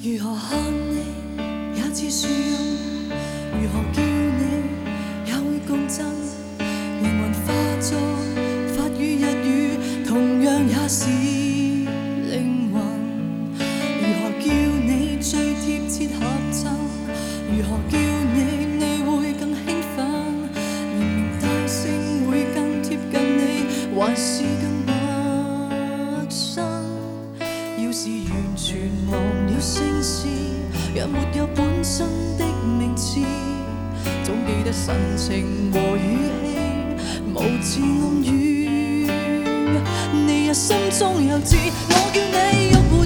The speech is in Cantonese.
如何看你也似树蔭，如何叫你也會共振，靈魂化作發於一語，同樣也是靈魂。如何叫你最貼切合奏？如何叫你會更興奮？連名帶姓會更貼近你，還是更陌生？要是完全忘了聲線，若沒有本身的名字，總記得神情和語氣，無字暗語。你也心中有字，我叫你約會。